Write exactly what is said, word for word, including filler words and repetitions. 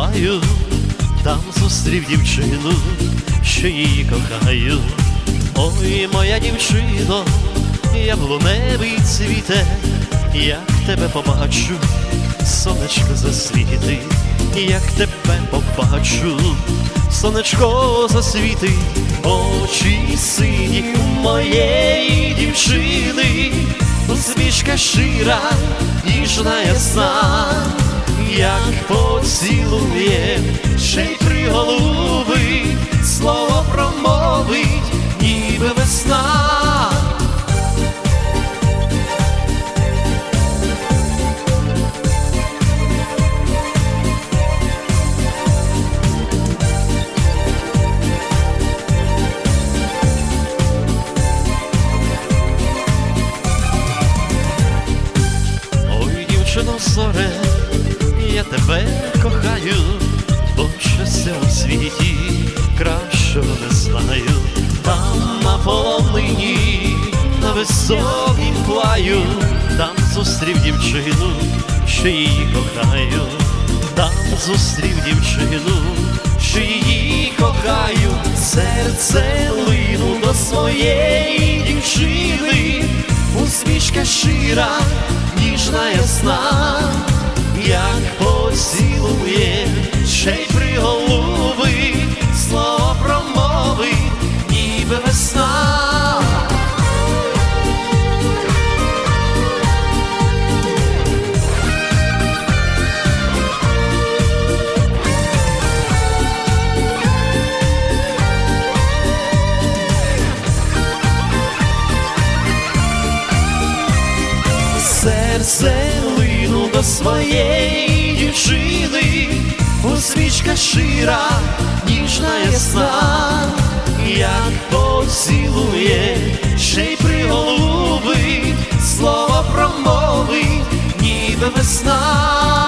знаю, там зустрів дівчину, що її кохаю. Ой, моя дівчино, яблуневий цвіте, як тебе побачу, сонечко засвітить, як тебе побачу, сонечко засвітить. Очі сині моєї дівчини, усмішка щира, ніжна, ясна, як поцілує, ще й приголубить, слово промовить, ніби весна. Дівчино зоре, я тебе кохаю, бо щастя у світі кращого не знаю. Там на полонині, на високім плаю, там зустрів дівчину, що її кохаю. Там зустрів дівчину, що її кохаю. Серце лину до своєї дівчини, усмішка щира, ніжна, ясна, як поцілує, ще й приголубить, слово промовить, ніби весна. Серце лину до своєї дівчини, усмішка щира, ніжна, ясна, як поцілує, ще й приголубить, слово промовить, ніби весна.